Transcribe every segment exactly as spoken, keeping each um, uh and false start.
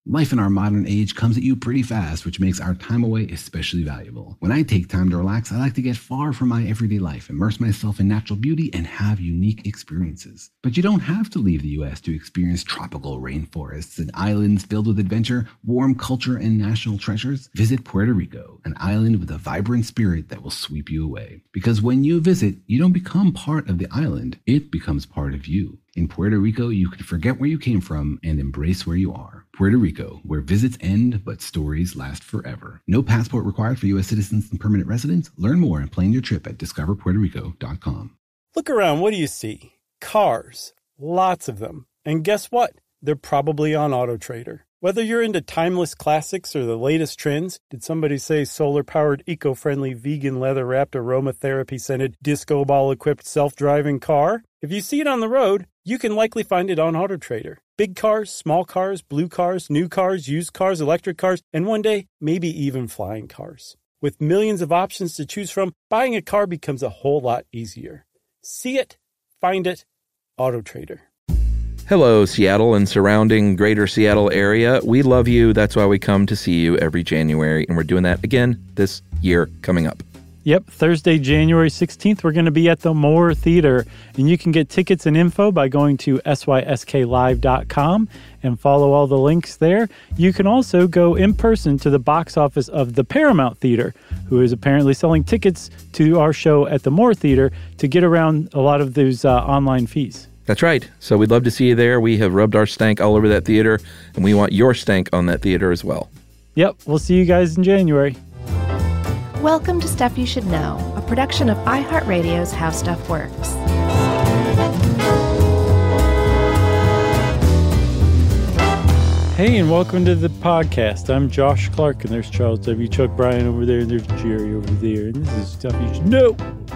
Life in our modern age comes at you pretty fast, which makes our time away especially valuable. When I take time to relax, I like to get far from my everyday life, immerse myself in natural beauty, and have unique experiences. But you don't have to leave the U S to experience tropical rainforests and islands filled with adventure, warm culture, and national treasures. Visit Puerto Rico, an island with a vibrant spirit that will sweep you away. Because when you visit, you don't become part of the island, it becomes part of you. In Puerto Rico, you can forget where you came from and embrace where you are. Puerto Rico, where visits end, but stories last forever. No passport required for U S citizens and permanent residents. Learn more and plan your trip at discover puerto rico dot com. Look around, what do you see? Cars. Lots of them. And guess what? They're probably on AutoTrader. Whether you're into timeless classics or the latest trends, did somebody say solar-powered, eco-friendly, vegan, leather-wrapped, aromatherapy-scented, disco ball-equipped, self-driving car? If you see it on the road, you can likely find it on AutoTrader. Big cars, small cars, blue cars, new cars, used cars, electric cars, and one day, maybe even flying cars. With millions of options to choose from, buying a car becomes a whole lot easier. See it, find it, AutoTrader. Hello, Seattle and surrounding greater Seattle area. We love you. That's why we come to see you every January, and we're doing that again this year coming up. Yep, Thursday, January sixteenth, we're going to be at the Moore Theater, and you can get tickets and info by going to S Y S K live dot com and follow all the links there. You can also go in person to the box office of the Paramount Theater, who is apparently selling tickets to our show at the Moore Theater to get around a lot of those uh, online fees. That's right. So we'd love to see you there. We have rubbed our stank all over that theater, and we want your stank on that theater as well. Yep, we'll see you guys in January. Welcome to Stuff You Should Know, a production of iHeartRadio's How Stuff Works. Hey, and welcome to the podcast. I'm Josh Clark, and there's Charles W. Chuck Bryan over there, and there's Jerry over there, and this is Stuff You Should Know.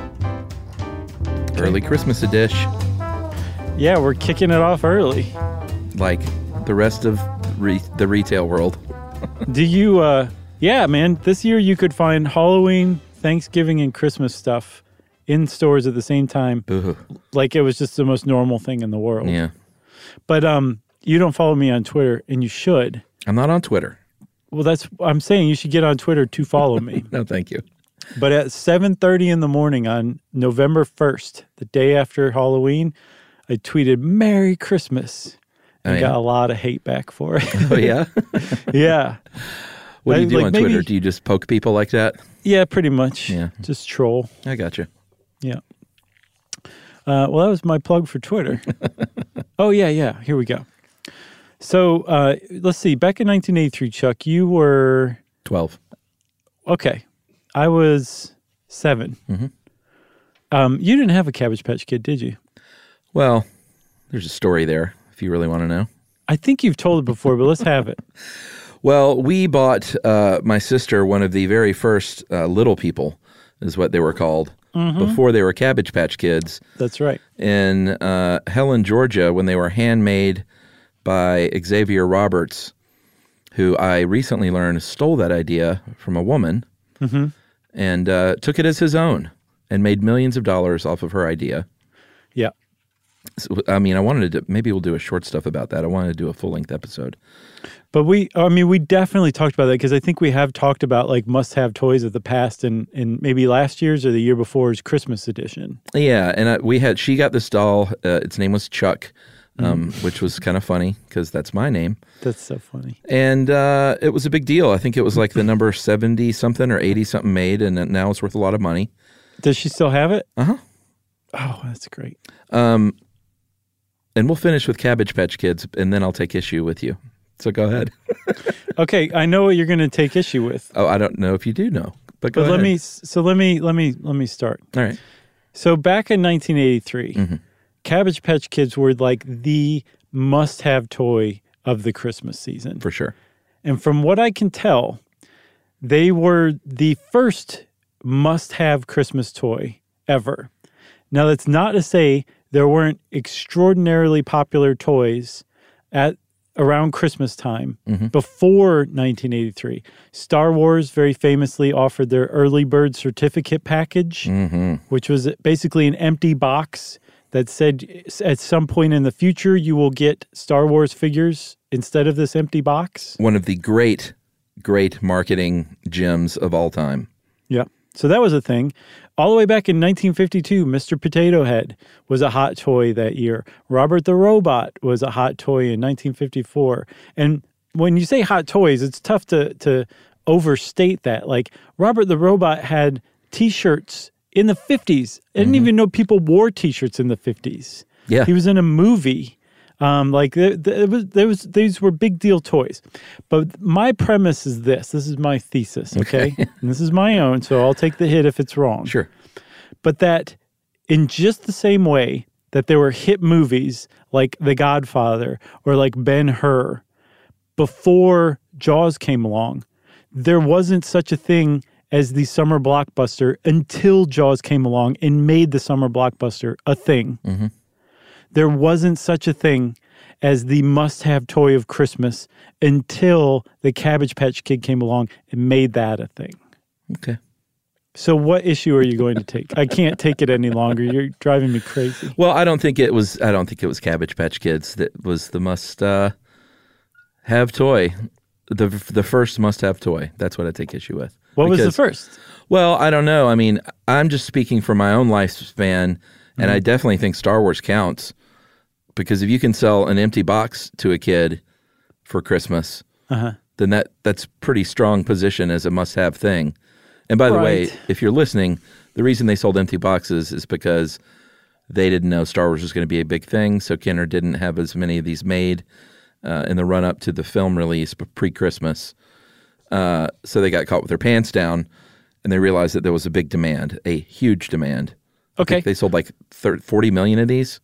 Early Christmas edition. Yeah, we're kicking it off early. Like the rest of re- the retail world. Do you, uh, yeah, man, this year you could find Halloween, Thanksgiving, and Christmas stuff in stores at the same time. Ugh. Like it was just the most normal thing in the world. Yeah. But um, you don't follow me on Twitter, and you should. I'm not on Twitter. Well, that's, I'm saying you should get on Twitter to follow me. No, thank you. But at seven thirty in the morning on November first, the day after Halloween, I tweeted Merry Christmas and oh, yeah? got a lot of hate back for it. Oh, yeah? Yeah. What do you do like on maybe, Twitter? Do you just poke people like that? Yeah, pretty much. Yeah. Just troll. I got you. Yeah. Uh, well, that was my plug for Twitter. Oh, yeah, yeah. Here we go. So uh, let's see. Back in nineteen eighty-three, Chuck, you were... twelve. Okay. I was seven. Mm-hmm. Um, you didn't have a Cabbage Patch Kid, did you? Well, there's a story there, if you really want to know. I think you've told it before, but let's have it. Well, we bought uh, my sister one of the very first uh, Little People, is what they were called, mm-hmm. before they were Cabbage Patch Kids. That's right. In uh, Helen, Georgia, when they were handmade by Xavier Roberts, who I recently learned stole that idea from a woman mm-hmm. and uh, took it as his own and made millions of dollars off of her idea. Yeah. So, I mean, I wanted to, maybe we'll do a short stuff about that. I wanted to do a full-length episode. But we, I mean, we definitely talked about that because I think we have talked about like must-have toys of the past and, and maybe last year's or the year before's Christmas edition. Yeah, and I, we had, she got this doll, uh, its name was Chuck, um, mm. which was kind of funny because that's my name. That's so funny. And uh, it was a big deal. I think it was like the number seventy-something or eighty-something made, and now it's worth a lot of money. Does she still have it? Uh-huh. Oh, that's great. Um, and we'll finish with Cabbage Patch Kids, and then I'll take issue with you. So go ahead. Okay, I know what you're going to take issue with. Oh, I don't know if you do know, but go but ahead. let me. So let me let me let me start. All right. So back in nineteen eighty-three, mm-hmm. Cabbage Patch Kids were like the must-have toy of the Christmas season, for sure. And from what I can tell, they were the first must-have Christmas toy ever. Now, that's not to say there weren't extraordinarily popular toys at around Christmas time mm-hmm. before nineteen eighty-three. Star Wars very famously offered their early bird certificate package, mm-hmm. which was basically an empty box that said at some point in the future you will get Star Wars figures instead of this empty box. One of the great, great marketing gems of all time. Yeah. So that was a thing. All the way back in nineteen fifty-two, Mister Potato Head was a hot toy that year. Robert the Robot was a hot toy in nineteen fifty-four. And when you say hot toys, it's tough to, to overstate that. Like, Robert the Robot had T-shirts in the fifties. I didn't mm-hmm. even know people wore T-shirts in the fifties. Yeah. He was in a movie. Um, like, there, there was, there was, these were big deal toys. But my premise is this. This is my thesis, okay? okay. And this is my own, so I'll take the hit if it's wrong. Sure. But that in just the same way that there were hit movies like The Godfather or like Ben-Hur before Jaws came along, there wasn't such a thing as the summer blockbuster until Jaws came along and made the summer blockbuster a thing. Mm-hmm. There wasn't such a thing as the must-have toy of Christmas until the Cabbage Patch Kid came along and made that a thing. Okay. So what issue are you going to take? I can't take it any longer. You're driving me crazy. Well, I don't think it was. I don't think it was Cabbage Patch Kids that was the must-have uh, toy. The the first must-have toy. That's what I take issue with. What because, was the first? Well, I don't know. I mean, I'm just speaking from my own lifespan, and mm-hmm. I definitely think Star Wars counts. Because if you can sell an empty box to a kid for Christmas, uh-huh. then that, that's pretty strong position as a must-have thing. And by the right. way, if you're listening, the reason they sold empty boxes is because they didn't know Star Wars was going to be a big thing, so Kenner didn't have as many of these made uh, in the run-up to the film release pre-Christmas. Uh, so they got caught with their pants down, and they realized that there was a big demand, a huge demand. Okay. I think they sold like thirty, forty million of these.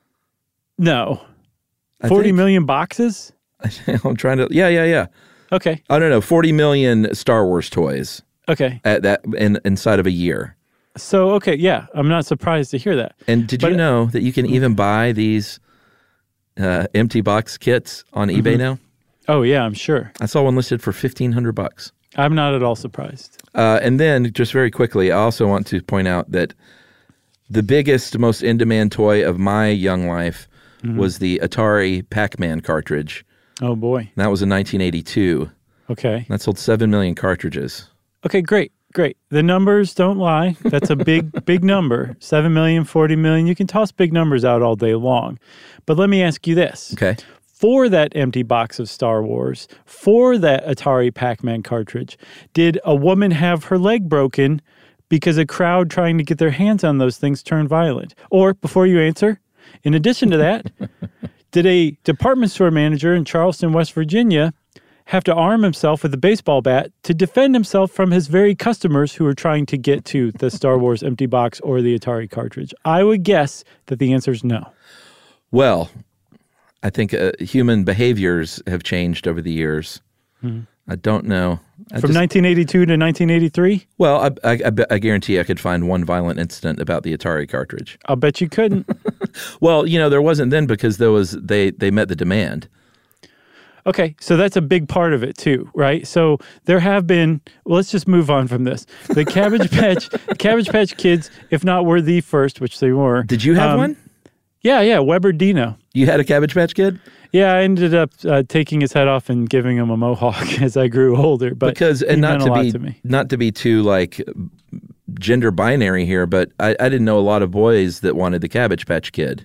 No. I forty think, million boxes? I'm trying to, yeah, yeah, yeah. Okay. I don't know, forty million Star Wars toys. Okay. At that in, inside of a year. So, okay, yeah, I'm not surprised to hear that. And did but, you know that you can even buy these uh, empty box kits on mm-hmm. eBay now? Oh, yeah, I'm sure. I saw one listed for fifteen hundred bucks. I'm not at all surprised. Uh, and then, just very quickly, I also want to point out that the biggest, most in-demand toy of my young life Mm-hmm. was the Atari Pac-Man cartridge. Oh, boy. And that was in nineteen eighty-two. Okay. That sold seven million cartridges. Okay, great, great. The numbers don't lie. That's a big, big number. seven million, forty million. You can toss big numbers out all day long. But let me ask you this. Okay. For that empty box of Star Wars, for that Atari Pac-Man cartridge, did a woman have her leg broken because a crowd trying to get their hands on those things turned violent? Or, before you answer, in addition to that, did a department store manager in Charleston, West Virginia, have to arm himself with a baseball bat to defend himself from his very customers who were trying to get to the Star Wars empty box or the Atari cartridge? I would guess that the answer is no. Well, I think uh, human behaviors have changed over the years. Mm-hmm. I don't know. I From just, nineteen eighty-two to nineteen eighty-three? Well, I, I, I, I guarantee I could find one violent incident about the Atari cartridge. I'll bet you couldn't. Well, you know, there wasn't then because there was they, they met the demand. Okay, so that's a big part of it too, right? So there have been, well, let's just move on from this. The Cabbage Patch, Cabbage Patch Kids, if not were the first, which they were. Did you have um, one? Yeah, yeah, Weber Dino. You had a Cabbage Patch Kid? Yeah, I ended up uh, taking his head off and giving him a mohawk as I grew older. But because and not to be to not to be too like gender binary here, but I, I didn't know a lot of boys that wanted the Cabbage Patch Kid.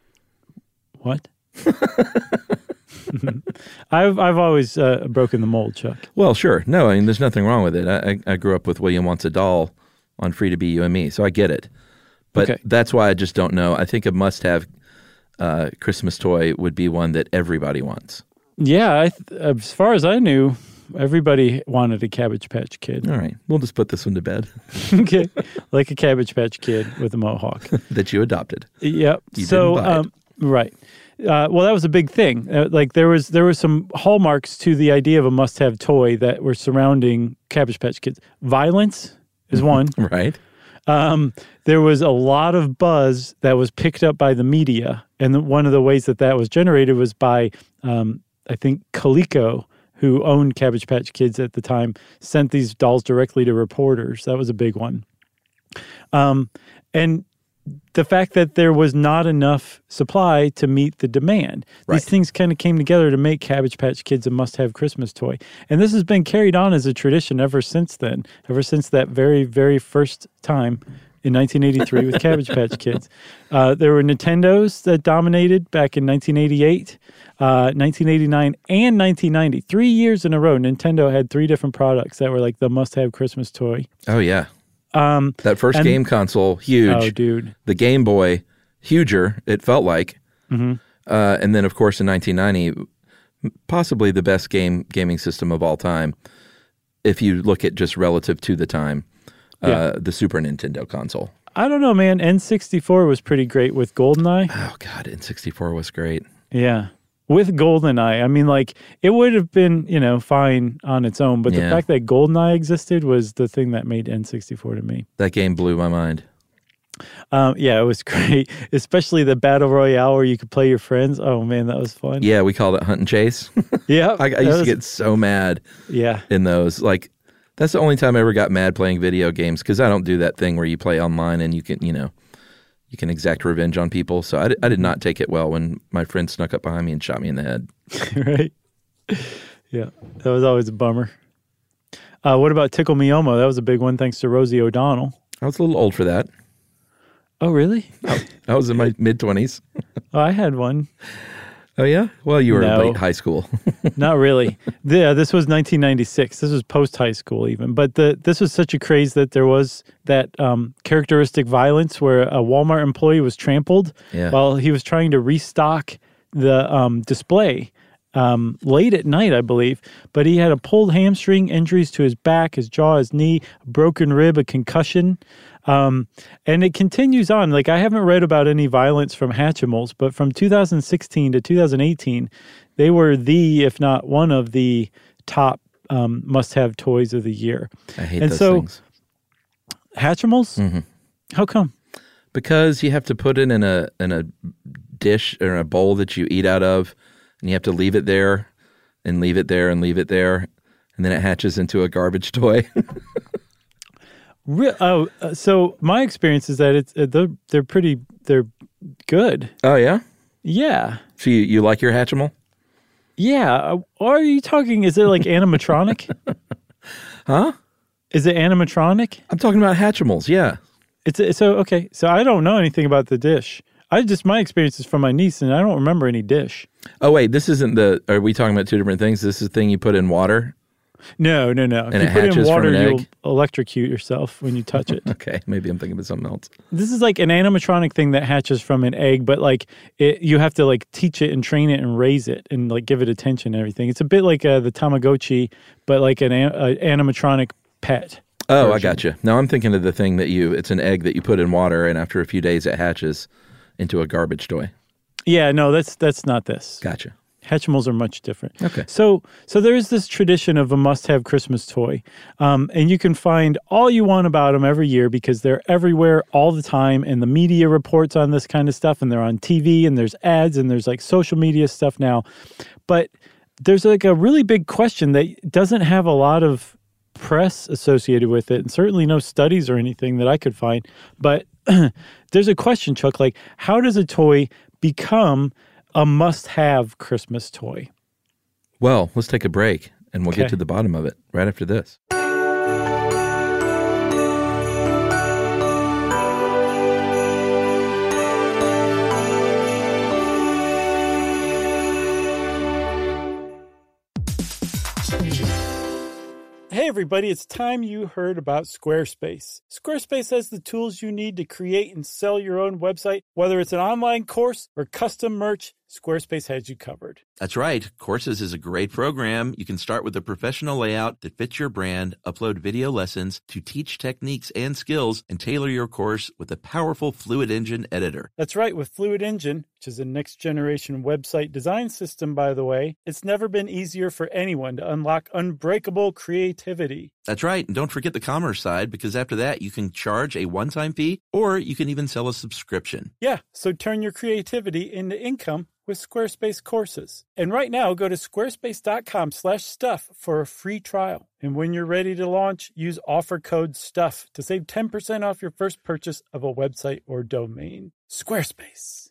What? I've I've always uh, broken the mold, Chuck. Well, sure. No, I mean, there's nothing wrong with it. I, I grew up with William Wants a Doll on Free to Be You and Me, so I get it. But okay. That's why I just don't know. I think a must-have uh, Christmas toy would be one that everybody wants. Yeah, I th- as far as I knew, everybody wanted a Cabbage Patch Kid. All right, we'll just put this one to bed. Okay, like a Cabbage Patch Kid with a mohawk that you adopted. Yep. You so, didn't buy um, it. Right. Uh, well, that was a big thing. Uh, like there was there was some hallmarks to the idea of a must-have toy that were surrounding Cabbage Patch Kids. Violence is one. Right. Um, there was a lot of buzz that was picked up by the media, and the, one of the ways that that was generated was by, um, I think, Coleco, who owned Cabbage Patch Kids at the time, sent these dolls directly to reporters. That was a big one. Um, and the fact that there was not enough supply to meet the demand. Right. These things kind of came together to make Cabbage Patch Kids a must-have Christmas toy. And this has been carried on as a tradition ever since then, ever since that very, very first time in nineteen eighty-three with Cabbage Patch Kids. Uh, there were Nintendos that dominated back in nineteen eighty-eight, uh, nineteen eighty-nine, and nineteen ninety. Three years in a row, Nintendo had three different products that were like the must-have Christmas toy. Oh, yeah. Um, that first and, game console, huge. Oh, dude. The Game Boy, huger, it felt like. Mm-hmm. Uh, and then, of course, in nineteen ninety, possibly the best game gaming system of all time, if you look at just relative to the time, uh, yeah. the Super Nintendo console. I don't know, man. N sixty-four was pretty great with GoldenEye. Oh, God, N sixty-four was great. Yeah. With GoldenEye, I mean, like, it would have been, you know, fine on its own, but yeah. the fact that GoldenEye existed was the thing that made N sixty-four to me. That game blew my mind. Um, yeah, it was great, especially the Battle Royale where you could play your friends. Oh, man, that was fun. Yeah, we called it Hunt and Chase. Yeah. I, I used was, to get so mad yeah. in those. Like, that's the only time I ever got mad playing video games, because I don't do that thing where you play online and you can, you know, you can exact revenge on people. So I, I did not take it well when my friend snuck up behind me and shot me in the head. Right? Yeah, that was always a bummer. Uh, what about Tickle Me Elmo? That was a big one, thanks to Rosie O'Donnell. I was a little old for that. Oh, really? I, I was in my mid-twenties. Oh, I had one. Oh, yeah? Well, you were no. in late high school. Not really. Yeah, this was nineteen ninety-six. This was post-high school even. But the this was such a craze that there was that um, characteristic violence where a Walmart employee was trampled yeah. while he was trying to restock the um, display um, late at night, I believe. But he had a pulled hamstring, injuries to his back, his jaw, his knee, a broken rib, a concussion. Um, and it continues on. Like, I haven't read about any violence from Hatchimals, but from two thousand sixteen to two thousand eighteen, they were the, if not one of the top um, must-have toys of the year. I hate and those so, things. Hatchimals? Mm-hmm. How come? Because you have to put it in a in a dish or a bowl that you eat out of, and you have to leave it there and leave it there and leave it there, and then it hatches into a garbage toy. Re- oh, uh, so my experience is that it's uh, they're, they're pretty they're good. Oh yeah, yeah. So you, you like your Hatchimal? Yeah. Uh, or are you talking? Is it like animatronic? Huh? Is it animatronic? I'm talking about Hatchimals. Yeah. It's a, so okay. So I don't know anything about the dish. I just my experience is from my niece, and I don't remember any dish. Oh wait, this isn't the. Are we talking about two different things? This is the thing you put in water. No, no, no. And if it you put it in hatches water, from an you'll egg? electrocute yourself when you touch it. Okay, maybe I'm thinking of something else. This is like an animatronic thing that hatches from an egg, but like it, you have to like teach it and train it and raise it and like give it attention and everything. It's a bit like uh, the Tamagotchi, but like an a, a animatronic pet. Oh, version. I got you. Now I'm thinking of the thing that you. It's an egg that you put in water, and after a few days, it hatches into a garbage toy. Yeah, no, that's that's not this. Gotcha. Hatchimals are much different. Okay. So so there is this tradition of a must-have Christmas toy. Um, and you can find all you want about them every year because they're everywhere all the time. And the media reports on this kind of stuff. And they're on T V and there's ads and there's like social media stuff now. But there's like a really big question that doesn't have a lot of press associated with it. And certainly no studies or anything that I could find. But there's a question, Chuck, like how does a toy become a must-have Christmas toy? Well, let's take a break, and we'll Okay. get to the bottom of it right after this. Hey everybody, it's time you heard about Squarespace. Squarespace has the tools you need to create and sell your own website. Whether it's an online course or custom merch, Squarespace has you covered. That's right. Courses is a great program. You can start with a professional layout that fits your brand, upload video lessons to teach techniques and skills, and tailor your course with a powerful Fluid Engine editor. That's right, with Fluid Engine, which is a next-generation website design system, by the way, it's never been easier for anyone to unlock unbreakable creativity. That's right. And don't forget the commerce side, because after that, you can charge a one-time fee, or you can even sell a subscription. Yeah, so turn your creativity into income with Squarespace courses. And right now, go to squarespace.com slash stuff for a free trial. And when you're ready to launch, use offer code STUFF to save ten percent off your first purchase of a website or domain. Squarespace.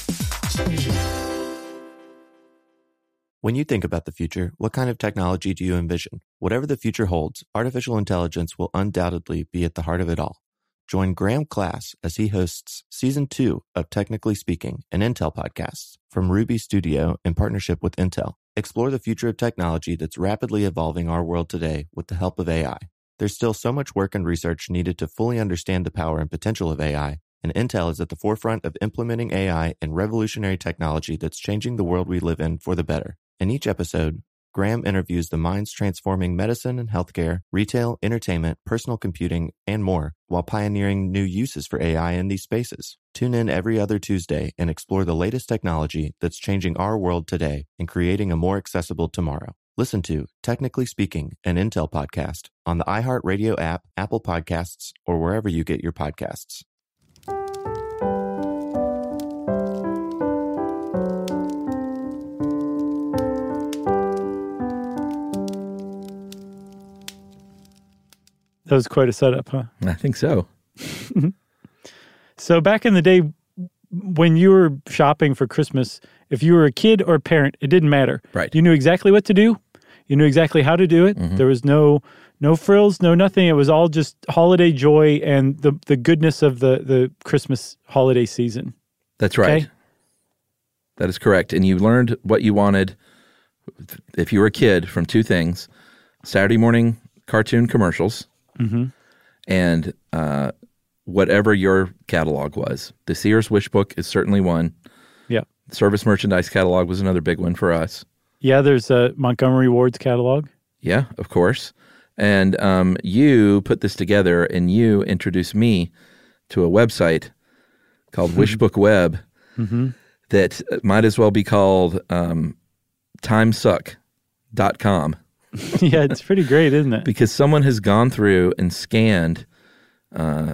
When you think about the future, what kind of technology do you envision? Whatever the future holds, artificial intelligence will undoubtedly be at the heart of it all. Join Graham Class as he hosts Season two of Technically Speaking, an Intel podcast from Ruby Studio in partnership with Intel. Explore the future of technology that's rapidly evolving our world today with the help of A I. There's still so much work and research needed to fully understand the power and potential of A I, and Intel is at the forefront of implementing A I and revolutionary technology that's changing the world we live in for the better. In each episode, Graham interviews the minds transforming medicine and healthcare, retail, entertainment, personal computing, and more, while pioneering new uses for A I in these spaces. Tune in every other Tuesday and explore the latest technology that's changing our world today and creating a more accessible tomorrow. Listen to Technically Speaking, an Intel podcast on the iHeartRadio app, Apple Podcasts, or wherever you get your podcasts. That was quite a setup, huh? I think so. So back in the day, when you were shopping for Christmas, if you were a kid or a parent, it didn't matter. Right. You knew exactly what to do. You knew exactly how to do it. Mm-hmm. There was no no frills, no nothing. It was all just holiday joy and the, the goodness of the, the Christmas holiday season. That's right. Okay? That is correct. And you learned what you wanted, if you were a kid, from two things: Saturday morning cartoon commercials, mm-hmm. and uh, whatever your catalog was. The Sears Wish Book is certainly one. Yeah. Service merchandise catalog was another big one for us. Yeah, there's a Montgomery Ward's catalog. Yeah, of course. And um, you put this together, and you introduced me to a website called Wishbook Web mm-hmm. that might as well be called um, timesuck dot com. Yeah, it's pretty great, isn't it? Because someone has gone through and scanned, uh,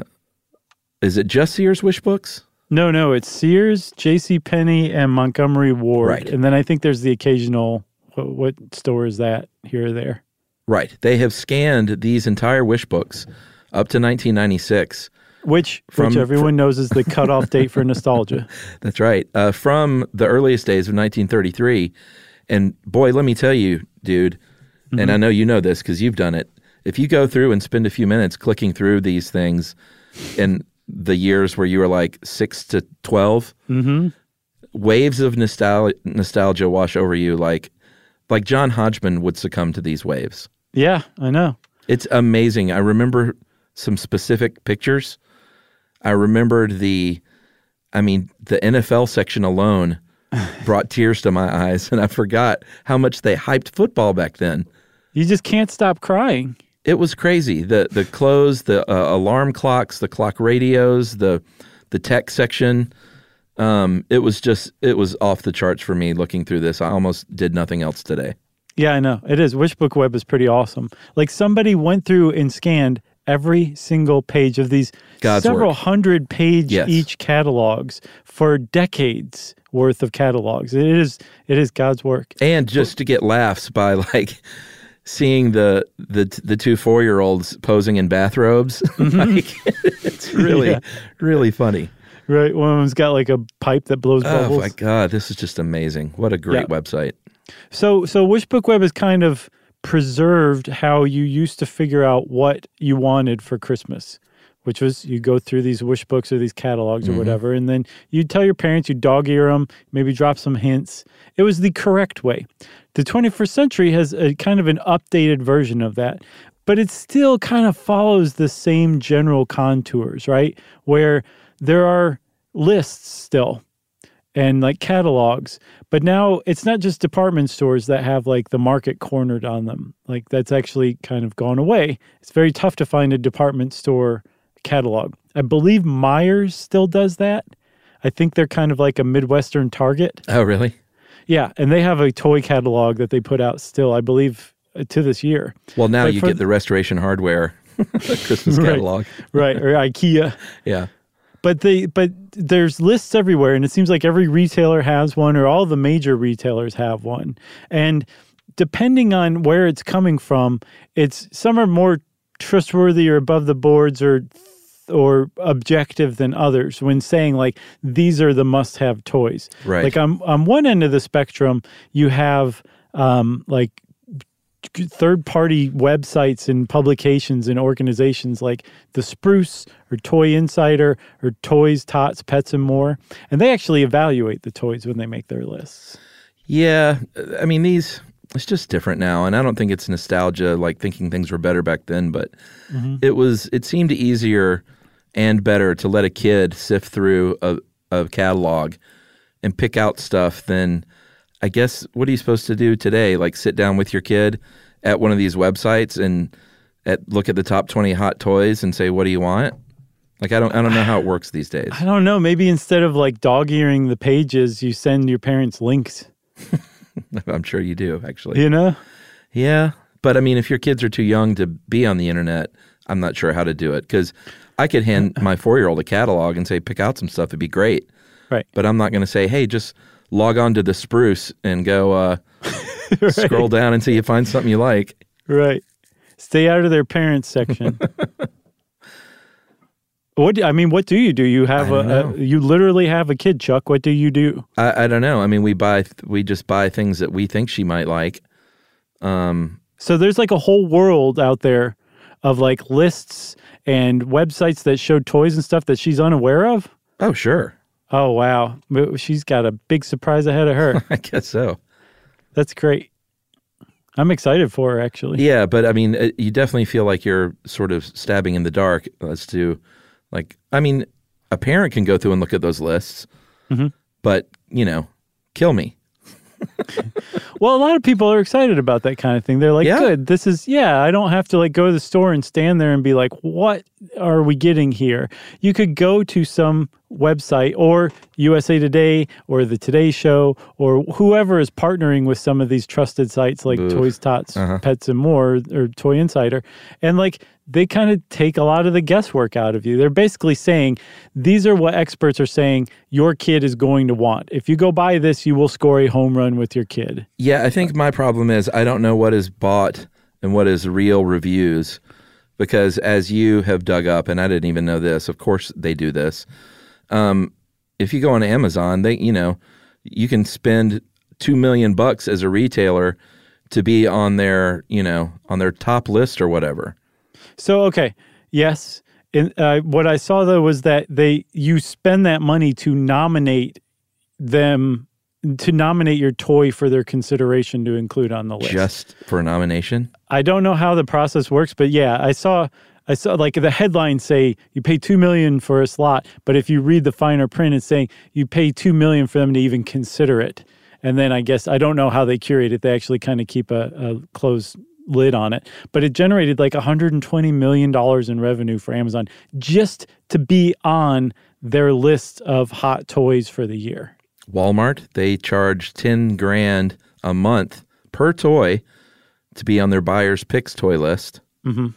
is it just Sears Wish Books? No, no, it's Sears, JCPenney, and Montgomery Ward. Right. And then I think there's the occasional, what, what store is that here or there? Right. They have scanned these entire Wish Books up to nineteen ninety-six. Which, from, which everyone from, knows is the cutoff date for nostalgia. That's right. Uh, from the earliest days of nineteen thirty-three. And boy, let me tell you, dude, mm-hmm. and I know you know this because you've done it, if you go through and spend a few minutes clicking through these things in the years where you were like six to twelve, mm-hmm. waves of nostal- nostalgia wash over you like like John Hodgman would succumb to these waves. Yeah, I know. It's amazing. I remember some specific pictures. I remembered the, I mean, the N F L section alone brought tears to my eyes, and I forgot how much they hyped football back then. You just can't stop crying. It was crazy. The the clothes, the uh, alarm clocks, the clock radios, the the tech section. Um, it was just, it was off the charts for me looking through this. I almost did nothing else today. Yeah, I know. It is. Wishbook Web is pretty awesome. Like somebody went through and scanned every single page of these God's several work. hundred page Yes. each catalogs for decades worth of catalogs. It is it is God's work. And just to get laughs by like seeing the the the two four-year-olds posing in bathrobes. Like, it's really, Yeah. really funny. Right. One of them's got like a pipe that blows bubbles. Oh my God, this is just amazing. What a great Yeah. website. So so Wishbook Web is kind of preserved how you used to figure out what you wanted for Christmas, which was you go through these wish books or these catalogs or Mm-hmm. whatever, and then you'd tell your parents, you'd dog ear them, maybe drop some hints. It was the correct way. The twenty-first century has a kind of an updated version of that, but it still kind of follows the same general contours, right? Where there are lists still and like catalogs, but now it's not just department stores that have like the market cornered on them. Like that's actually kind of gone away. It's very tough to find a department store catalog. I believe Myers still does that. I think they're kind of like a Midwestern Target. Oh, really? Yeah, and they have a toy catalog that they put out still, I believe, uh, to this year. Well, now But you for get the Restoration Hardware Christmas Right. catalog. Right, or IKEA. Yeah. But they, but there's lists everywhere, and it seems like every retailer has one, or all the major retailers have one. And depending on where it's coming from, it's some are more trustworthy or above the boards or or objective than others when saying like these are the must-have toys. Right. Like on on one end of the spectrum, you have um, like third-party websites and publications and organizations like The Spruce or Toy Insider or Toys, Tots, Pets, and More. And they actually evaluate the toys when they make their lists. Yeah. I mean, these, it's just different now. And I don't think it's nostalgia, like thinking things were better back then, but mm-hmm. it was, it seemed easier and better to let a kid sift through a, a catalog and pick out stuff than, I guess, what are you supposed to do today? Like sit down with your kid at one of these websites and at, look at the top twenty hot toys and say, what do you want? Like, I don't I don't know how it works these days. I don't know. Maybe instead of like dog-earing the pages, you send your parents links. I'm sure you do, actually. You know? Yeah. But I mean, if your kids are too young to be on the internet, I'm not sure how to do it. Because I could hand my four-year-old a catalog and say, pick out some stuff. It'd be great. Right. But I'm not going to say, hey, just log on to the Spruce and go uh, right. scroll down until you find something you like. Right. Stay out of their parents section. What do, I mean, what do you do? You have a, a you literally have a kid, Chuck. What do you do? I, I don't know. I mean, we buy we just buy things that we think she might like. Um, so there's like a whole world out there of like lists and websites that show toys and stuff that she's unaware of. Oh, sure. Oh, wow. She's got a big surprise ahead of her. I guess so. That's great. I'm excited for her, actually. Yeah, but I mean, it, you definitely feel like you're sort of stabbing in the dark as to, like, I mean, a parent can go through and look at those lists, mm-hmm. but, you know, kill me. Well, a lot of people are excited about that kind of thing. They're like, yeah. good, this is, yeah, I don't have to like go to the store and stand there and be like, what are we getting here? You could go to some website or U S A Today or the Today Show or whoever is partnering with some of these trusted sites like Oof. Toys, Tots, uh-huh. Pets, and More or Toy Insider. And like, they kind of take a lot of the guesswork out of you. They're basically saying, these are what experts are saying your kid is going to want. If you go buy this, you will score a home run with your kid. Yeah, I think my problem is I don't know what is bought and what is real reviews because as you have dug up, and I didn't even know this, of course they do this. Um, if you go on Amazon, they, you know, you can spend two million bucks as a retailer to be on their, you know, on their top list or whatever. So, okay, yes. And, uh, what I saw, though, was that they you spend that money to nominate them, to nominate your toy for their consideration to include on the list. Just for a nomination? I don't know how the process works, but yeah, I saw, I saw like the headlines say you pay two million dollars for a slot, but if you read the finer print, it's saying you pay two million dollars for them to even consider it. And then I guess, I don't know how they curate it. They actually kind of keep a, a closed lid on it, but it generated like one hundred twenty million dollars in revenue for Amazon just to be on their list of hot toys for the year. Walmart, they charge ten grand a month per toy to be on their buyer's picks toy list. Mm-hmm.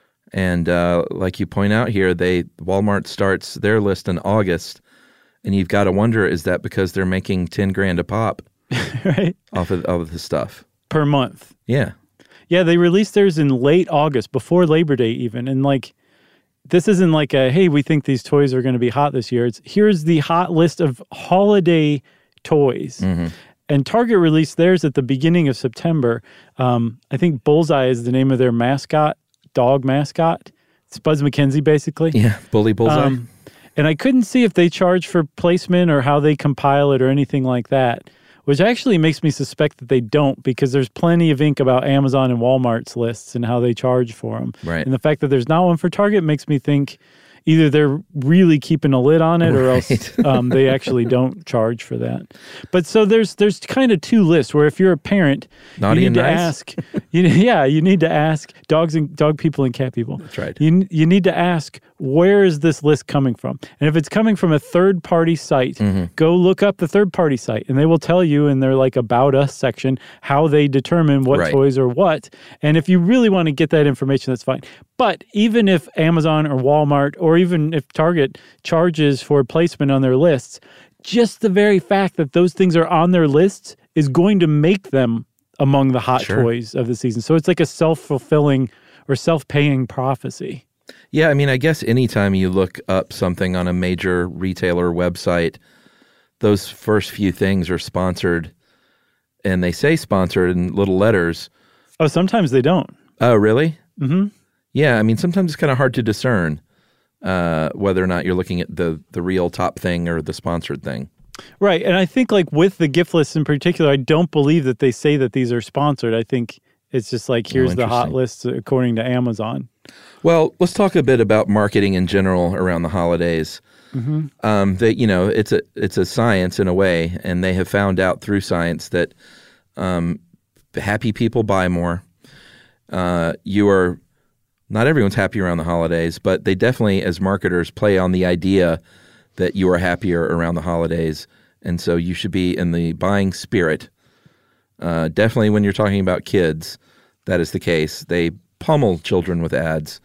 And uh, like you point out here, they Walmart starts their list in August, and you've got to wonder, is that because they're making ten grand a pop right off of, off of the stuff? Per month. Yeah. Yeah, they released theirs in late August, before Labor Day even. And like, this isn't like a, hey, we think these toys are going to be hot this year. It's here's the hot list of holiday toys. Mm-hmm. And Target released theirs at the beginning of September. Um, I think Bullseye is the name of their mascot, dog mascot. It's Buzz McKenzie, basically. Yeah, Bully Bullseye. Um, and I couldn't see if they charge for placement or how they compile it or anything like that, which actually makes me suspect that they don't, because there's plenty of ink about Amazon and Walmart's lists and how they charge for them. Right. And the fact that there's not one for Target makes me think either they're really keeping a lid on it or right. else um, they actually don't charge for that. But so there's there's kind of two lists where if you're a parent, Naughty you need and to nice. ask, you, yeah, you need to ask dogs and dog people and cat people. That's right. You, you need to ask, where is this list coming from? And if it's coming from a third-party site, mm-hmm. go look up the third-party site, and they will tell you in their like About Us section how they determine what right. toys are what. And if you really want to get that information, that's fine. But even if Amazon or Walmart or or even if Target charges for placement on their lists, just the very fact that those things are on their lists is going to make them among the hot Sure. toys of the season. So it's like a self-fulfilling or self-paying prophecy. Yeah, I mean, I guess anytime you look up something on a major retailer website, those first few things are sponsored, and they say sponsored in little letters. Oh, sometimes they don't. Oh, really? Mm-hmm. Yeah, I mean, sometimes it's kind of hard to discern uh, whether or not you're looking at the the real top thing or the sponsored thing. Right. And I think like with the gift lists in particular, I don't believe that they say that these are sponsored. I think it's just like, here's the hot interesting. lists according to Amazon. Well, let's talk a bit about marketing in general around the holidays. Mm-hmm. Um, that you know, it's a it's a science in a way, and they have found out through science that um, happy people buy more. Uh, you are not everyone's happy around the holidays, but they definitely, as marketers, play on the idea that you are happier around the holidays, and so you should be in the buying spirit. Uh, definitely, when you're talking about kids, that is the case. They pummel children with ads.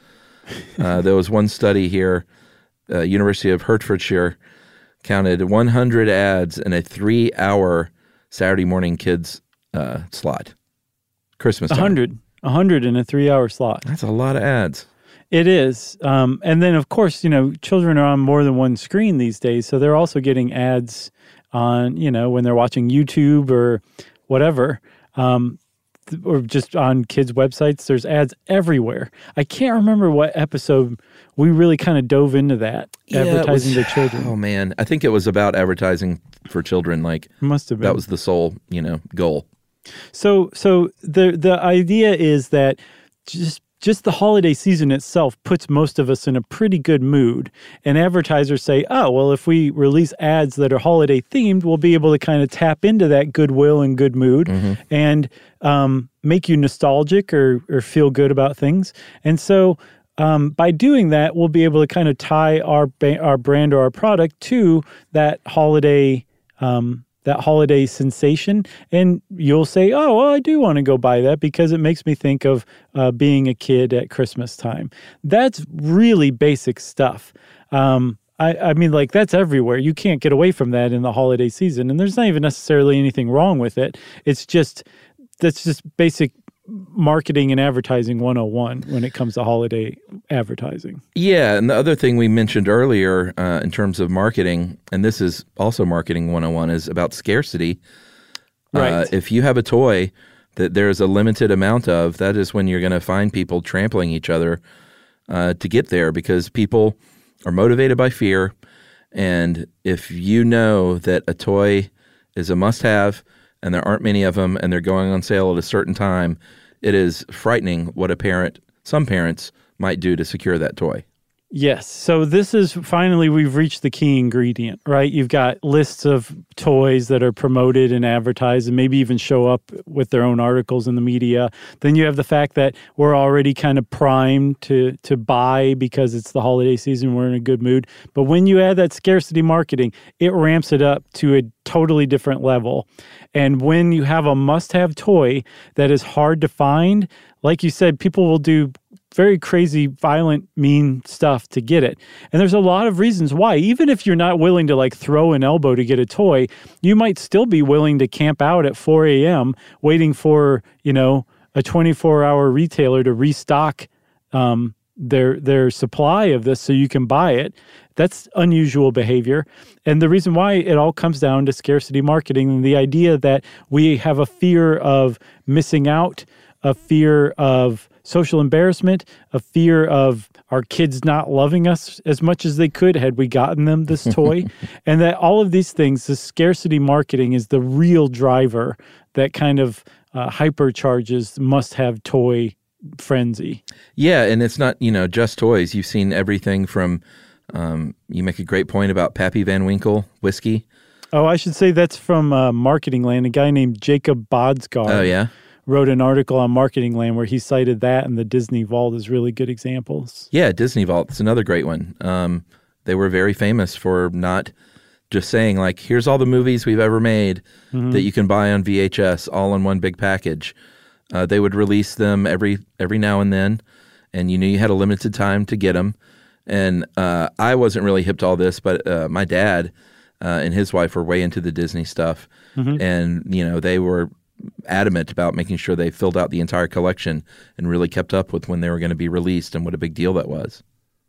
Uh, there was one study here, uh, University of Hertfordshire counted one hundred ads in a three-hour Saturday morning kids uh, slot. Christmas time. one hundred. one hundred in a three-hour slot. That's a lot of ads. It is. Um, and then, of course, you know, children are on more than one screen these days, so they're also getting ads on, you know, when they're watching YouTube or whatever, um, th- or just on kids' websites. There's ads everywhere. I can't remember what episode we really kind of dove into that, Yeah, it advertising was- to children. Oh, man. I think it was about advertising for children. Like, Must have been. that was the sole, you know, goal. So, so the the idea is that just just the holiday season itself puts most of us in a pretty good mood. And advertisers say, oh, well, if we release ads that are holiday themed, we'll be able to kind of tap into that goodwill and good mood Mm-hmm. and um, make you nostalgic or or feel good about things. And so um, by doing that, we'll be able to kind of tie our ba- our brand or our product to that holiday um that holiday sensation, and you'll say, oh, well, I do want to go buy that because it makes me think of uh, being a kid at Christmas time. That's really basic stuff. Um, I, I mean, like, that's everywhere. You can't get away from that in the holiday season, and there's not even necessarily anything wrong with it. It's just, that's just basic marketing and advertising one oh one when it comes to holiday advertising. Yeah, and the other thing we mentioned earlier uh, in terms of marketing, and this is also marketing one oh one, is about scarcity. Right. Uh, if you have a toy that there's a limited amount of, that is when you're going to find people trampling each other uh, to get there, because people are motivated by fear. And if you know that a toy is a must-have and there aren't many of them and they're going on sale at a certain time, it is frightening what a parent, some parents, might do to secure that toy. Yes. So this is finally, we've reached the key ingredient, right? You've got lists of toys that are promoted and advertised and maybe even show up with their own articles in the media. Then you have the fact that we're already kind of primed to to buy because it's the holiday season, we're in a good mood. But when you add that scarcity marketing, it ramps it up to a totally different level. And when you have a must-have toy that is hard to find, like you said, people will do very crazy, violent, mean stuff to get it. And there's a lot of reasons why. Even if you're not willing to like throw an elbow to get a toy, you might still be willing to camp out at four a.m. waiting for, you know, a twenty-four hour retailer to restock um, their their supply of this so you can buy it. That's unusual behavior. And the reason why it all comes down to scarcity marketing and the idea that we have a fear of missing out, a fear of social embarrassment, a fear of our kids not loving us as much as they could had we gotten them this toy. And that all of these things, the scarcity marketing is the real driver that kind of uh, hypercharges must-have toy frenzy. Yeah, and it's not, you know, just toys. You've seen everything from, um, you make a great point about Pappy Van Winkle whiskey. Oh, I should say that's from uh, Marketing Land. A guy named Jacob Bodsgaard Oh, yeah? wrote an article on Marketing Land where he cited that and the Disney Vault as really good examples. Yeah, Disney Vault. It's another great one. Um, they were very famous for not just saying, like, here's all the movies we've ever made Mm-hmm. that you can buy on V H S all in one big package. Uh, they would release them every every now and then, and you knew you had a limited time to get them. And uh, I wasn't really hip to all this, but uh, my dad uh, and his wife were way into the Disney stuff. Mm-hmm. And, you know, they were adamant about making sure they filled out the entire collection and really kept up with when they were going to be released and what a big deal that was.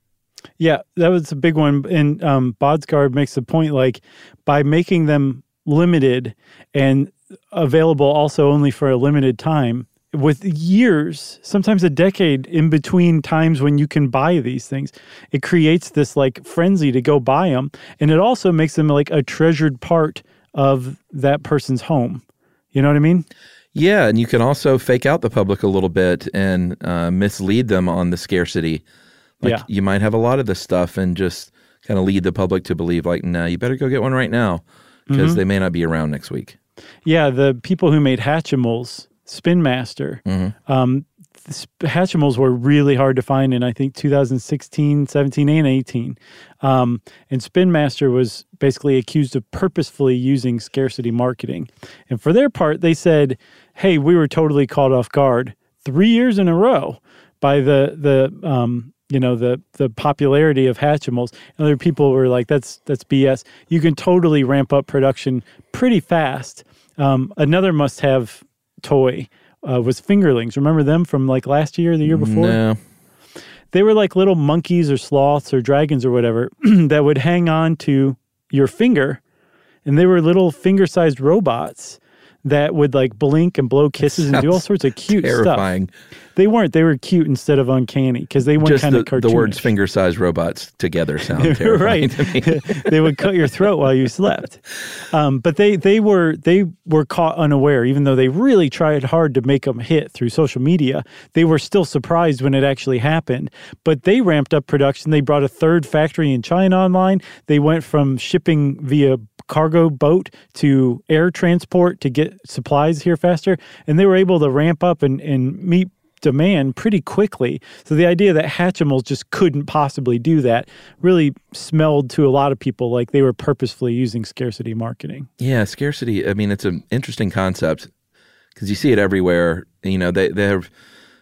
Yeah, that was a big one. And um, Bodsguard makes the point, like, by making them limited and available also only for a limited time, with years, sometimes a decade in between times when you can buy these things, it creates this like frenzy to go buy them. And it also makes them like a treasured part of that person's home. You know what I mean? Yeah, and you can also fake out the public a little bit and uh, mislead them on the scarcity. Like yeah. You might have a lot of this stuff and just kind of lead the public to believe like, no, you better go get one right now because mm-hmm. they may not be around next week. Yeah, the people who made Hatchimals, Spin Master, mm-hmm. um, Hatchimals were really hard to find in, I think, two thousand sixteen, seventeen, and eighteen. Um, and Spin Master was basically accused of purposefully using scarcity marketing. And for their part, they said, hey, we were totally caught off guard three years in a row by the, the um, you know, the the popularity of Hatchimals. And other people were like, that's, that's B S. You can totally ramp up production pretty fast. Um, another must-have toy uh, was fingerlings. Remember them from like last year or the year before? No. They were like little monkeys or sloths or dragons or whatever that would hang on to your finger, and they were little finger-sized robots that would like blink and blow kisses and do all sorts of cute terrifying. stuff. They weren't. They were cute instead of uncanny because they went kind of cartoonish. The words finger-sized robots together sound terrifying right. to me. They would cut your throat while you slept. Um, but they they were they were caught unaware, even though they really tried hard to make them hit through social media. They were still surprised when it actually happened. But they ramped up production. They brought a third factory in China online. They went from shipping via cargo boat to air transport to get supplies here faster. And they were able to ramp up and, and meet demand pretty quickly. So the idea that Hatchimals just couldn't possibly do that really smelled to a lot of people like they were purposefully using scarcity marketing. Yeah, scarcity, I mean, it's an interesting concept because you see it everywhere. You know, they, they have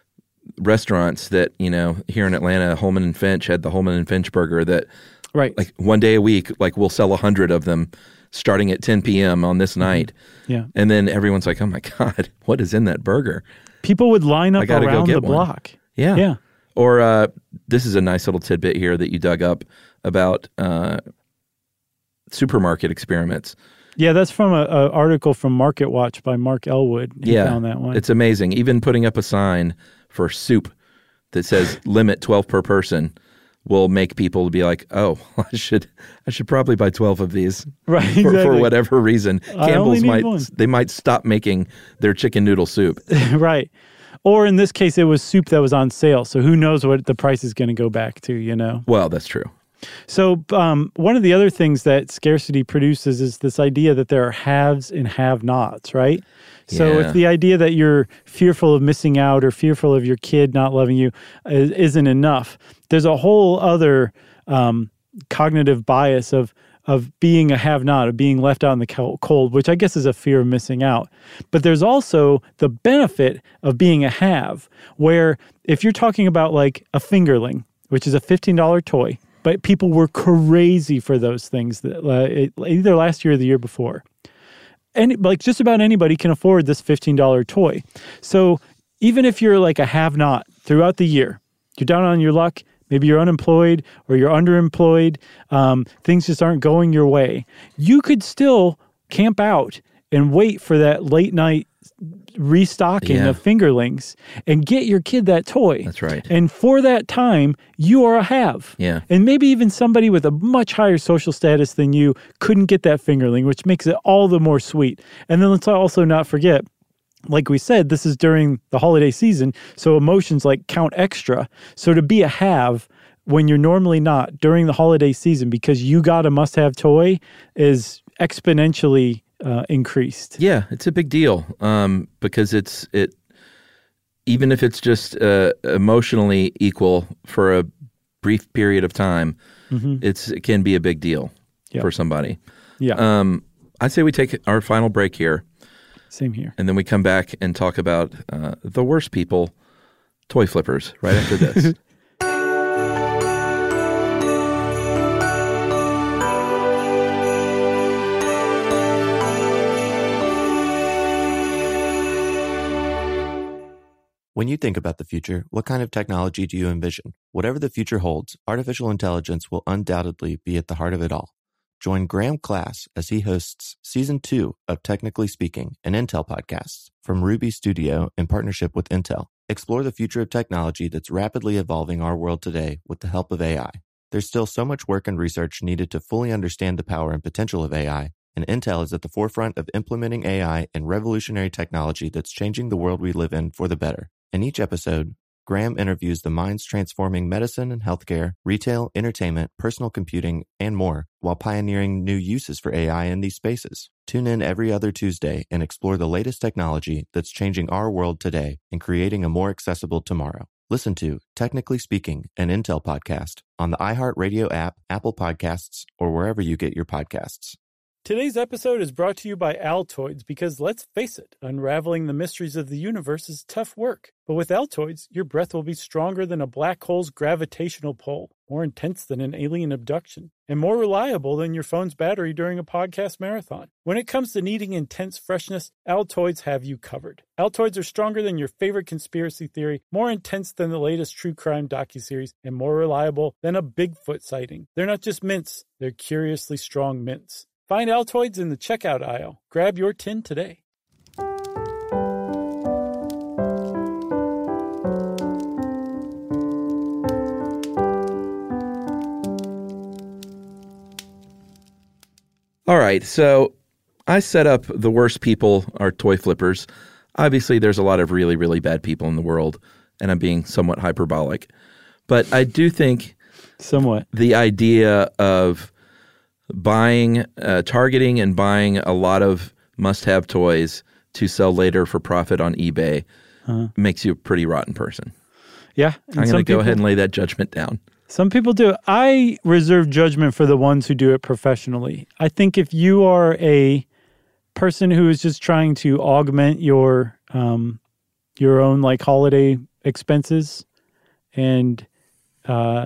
restaurants that, you know, here in Atlanta, Holman and Finch had the Holman and Finch burger that right. like one day a week, like we'll sell a hundred of them starting at ten p.m. on this night. Yeah. And then everyone's like, oh my God, what is in that burger? People would line up around the one. block. Yeah. Yeah. Or uh, this is a nice little tidbit here that you dug up about uh, supermarket experiments. Yeah, that's from an article from Market Watch by Mark Elwood. He yeah, found that one. It's amazing. Even putting up a sign for soup that says limit twelve per person will make people be like, oh, I should I should probably buy twelve of these. Right, for, exactly. for whatever reason. I Campbell's only need might one. They might stop making their chicken noodle soup. Right. Or in this case, it was soup that was on sale. So who knows what the price is going to go back to, you know? Well, that's true. So um, one of the other things that scarcity produces is this idea that there are haves and have-nots, right? So Yeah. if the idea that you're fearful of missing out or fearful of your kid not loving you is, isn't enough, there's a whole other um, cognitive bias of of being a have-not, of being left out in the cold, which I guess is a fear of missing out. But there's also the benefit of being a have, where if you're talking about like a fingerling, which is a fifteen dollars toy, but people were crazy for those things that, uh, it, either last year or the year before. And like just about anybody can afford this fifteen dollars toy. So even if you're like a have-not throughout the year, you're down on your luck, maybe you're unemployed or you're underemployed, um, things just aren't going your way, you could still camp out and wait for that late night restocking Yeah. of fingerlings and get your kid that toy. That's right. And for that time, you are a have. Yeah. And maybe even somebody with a much higher social status than you couldn't get that fingerling, which makes it all the more sweet. And then let's also not forget, like we said, this is during the holiday season, so emotions like count extra. So to be a have when you're normally not during the holiday season because you got a must-have toy is exponentially uh, increased. Yeah, it's a big deal um, because it's it. Even if it's just uh, emotionally equal for a brief period of time, mm-hmm. it's it can be a big deal Yep. for somebody. Yeah. Um, I'd say we take our final break here. Same here. And then we come back and talk about uh, the worst people, toy flippers, right after this. When you think about the future, what kind of technology do you envision? Whatever the future holds, artificial intelligence will undoubtedly be at the heart of it all. Join Graham Class as he hosts Season two of Technically Speaking, an Intel podcast from Ruby Studio in partnership with Intel. Explore the future of technology that's rapidly evolving our world today with the help of A I. There's still so much work and research needed to fully understand the power and potential of A I, and Intel is at the forefront of implementing A I and revolutionary technology that's changing the world we live in for the better. In each episode, Graham interviews the minds transforming medicine and healthcare, retail, entertainment, personal computing, and more, while pioneering new uses for A I in these spaces. Tune in every other Tuesday and explore the latest technology that's changing our world today and creating a more accessible tomorrow. Listen to Technically Speaking, an Intel podcast on the iHeartRadio app, Apple Podcasts, or wherever you get your podcasts. Today's episode is brought to you by Altoids because, let's face it, unraveling the mysteries of the universe is tough work. But with Altoids, your breath will be stronger than a black hole's gravitational pull, more intense than an alien abduction, and more reliable than your phone's battery during a podcast marathon. When it comes to needing intense freshness, Altoids have you covered. Altoids are stronger than your favorite conspiracy theory, more intense than the latest true crime docuseries, and more reliable than a Bigfoot sighting. They're not just mints, they're curiously strong mints. Find Altoids in the checkout aisle. Grab your tin today. All right, so I set up the worst people are toy flippers. Obviously, there's a lot of really, really bad people in the world, and I'm being somewhat hyperbolic. But I do think somewhat the idea of buying, uh, targeting and buying a lot of must-have toys to sell later for profit on eBay uh-huh. makes you a pretty rotten person. Yeah. I'm going to go ahead and lay that judgment down. Some people do. I reserve judgment for the ones who do it professionally. I think if you are a person who is just trying to augment your um, your own like holiday expenses and uh,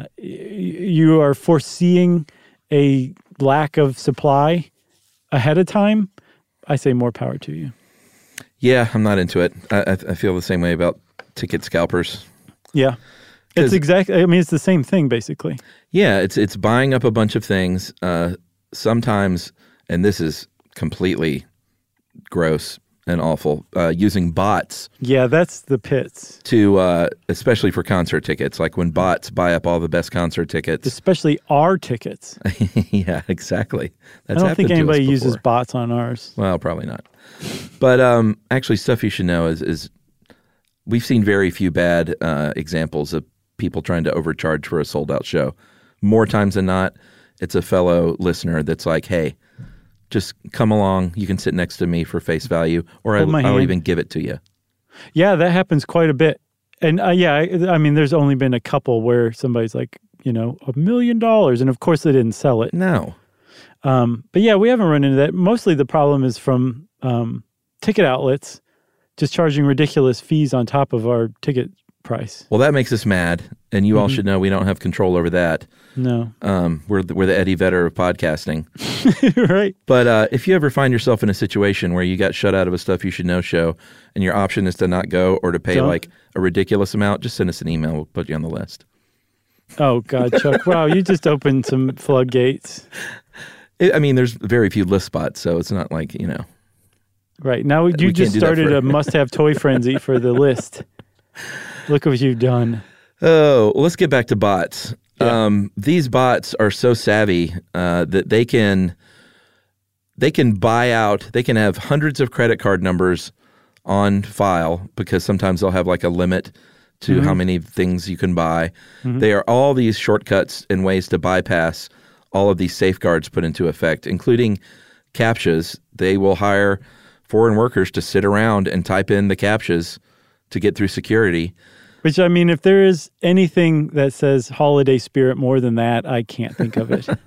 you are foreseeing a lack of supply ahead of time, I say more power to you. Yeah, I'm not into it. I, I feel the same way about ticket scalpers. Yeah. It's exactly, I mean, it's the same thing, basically. Yeah, it's it's buying up a bunch of things. Uh, sometimes, and this is completely gross and awful, uh, using bots. Yeah, that's the pits. To, uh, especially for concert tickets, like when bots buy up all the best concert tickets. Especially our tickets. Yeah, exactly. That's I don't think anybody uses bots on ours. Well, probably not. But um, actually, stuff you should know is, is we've seen very few bad uh, examples of people trying to overcharge for a sold-out show. More times than not, it's a fellow listener that's like, hey, just come along. You can sit next to me for face value, or I, I'll even give it to you. Yeah, that happens quite a bit. And uh, yeah, I, I mean, there's only been a couple where somebody's like, you know, a million dollars. And of course they didn't sell it. No. Um, but yeah, we haven't run into that. Mostly the problem is from um, ticket outlets just charging ridiculous fees on top of our ticket price. Well, that makes us mad, and you mm-hmm. all should know we don't have control over that. No. Um, we're, the, we're the Eddie Vedder of podcasting. Right. But uh, if you ever find yourself in a situation where you got shut out of a Stuff You Should Know show, and your option is to not go or to pay don't. like a ridiculous amount, just send us an email. We'll put you on the list. Oh, God, Chuck. Wow, you just opened some floodgates. It, I mean, there's very few list spots, so it's not like, you know. Right. Now, you just started a must-have toy frenzy for the list. Look what you've done. Oh, well, let's get back to bots. Yeah. Um, these bots are so savvy uh, that they can they can buy out. They can have hundreds of credit card numbers on file because sometimes they'll have like a limit to mm-hmm. how many things you can buy. Mm-hmm. They are all these shortcuts and ways to bypass all of these safeguards put into effect, including CAPTCHAs. They will hire foreign workers to sit around and type in the CAPTCHAs to get through security. Which, I mean, if there is anything that says holiday spirit more than that, I can't think of it.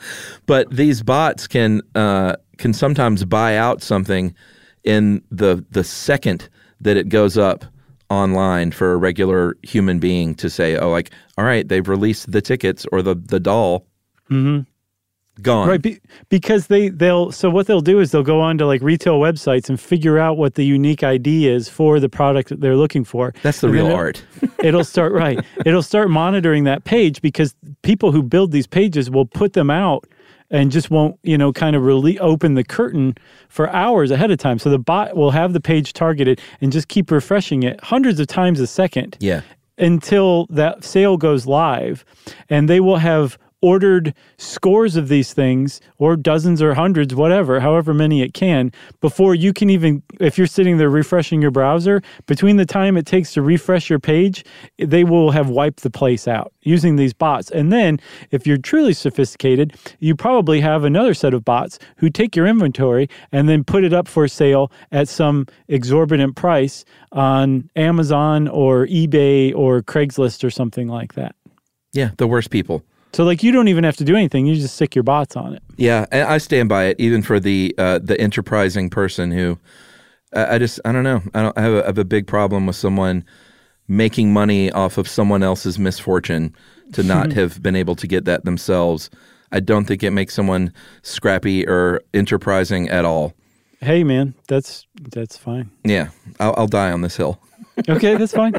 But these bots can uh, can sometimes buy out something in the the second that it goes up online for a regular human being to say, oh, like, all right, they've released the tickets or the, the doll. Mm-hmm. Gone. Right, be, because they, they'll, so what they'll do is they'll go on to like retail websites and figure out what the unique I D is for the product that they're looking for. That's the And real then it- art. It'll start, right, it'll start monitoring that page because people who build these pages will put them out and just won't, you know, kind of really open the curtain for hours ahead of time. So the bot will have the page targeted and just keep refreshing it hundreds of times a second. Yeah. Until that sale goes live, and they will have ordered scores of these things, or dozens or hundreds, whatever, however many it can, before you can even, if you're sitting there refreshing your browser, between the time it takes to refresh your page, they will have wiped the place out using these bots. And then, if you're truly sophisticated, you probably have another set of bots who take your inventory and then put it up for sale at some exorbitant price on Amazon or eBay or Craigslist or something like that. Yeah, the worst people. So, like, you don't even have to do anything. You just stick your bots on it. Yeah, and I stand by it, even for the uh, the enterprising person who, I, I just, I don't know. I, don't, I, have a, I have a big problem with someone making money off of someone else's misfortune to not have been able to get that themselves. I don't think it makes someone scrappy or enterprising at all. Hey, man, that's that's fine. Yeah, I'll, I'll die on this hill. Okay, that's fine.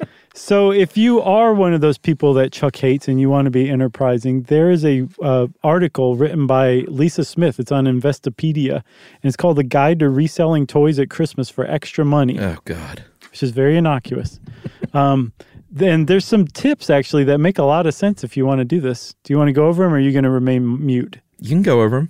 So if you are one of those people that Chuck hates and you want to be enterprising, there is a uh, article written by Lisa Smith. It's on Investopedia, and it's called The Guide to Reselling Toys at Christmas for Extra Money. Oh, God. Which is very innocuous. um, then there's some tips, actually, that make a lot of sense if you want to do this. Do you want to go over them, or are you going to remain mute? You can go over them.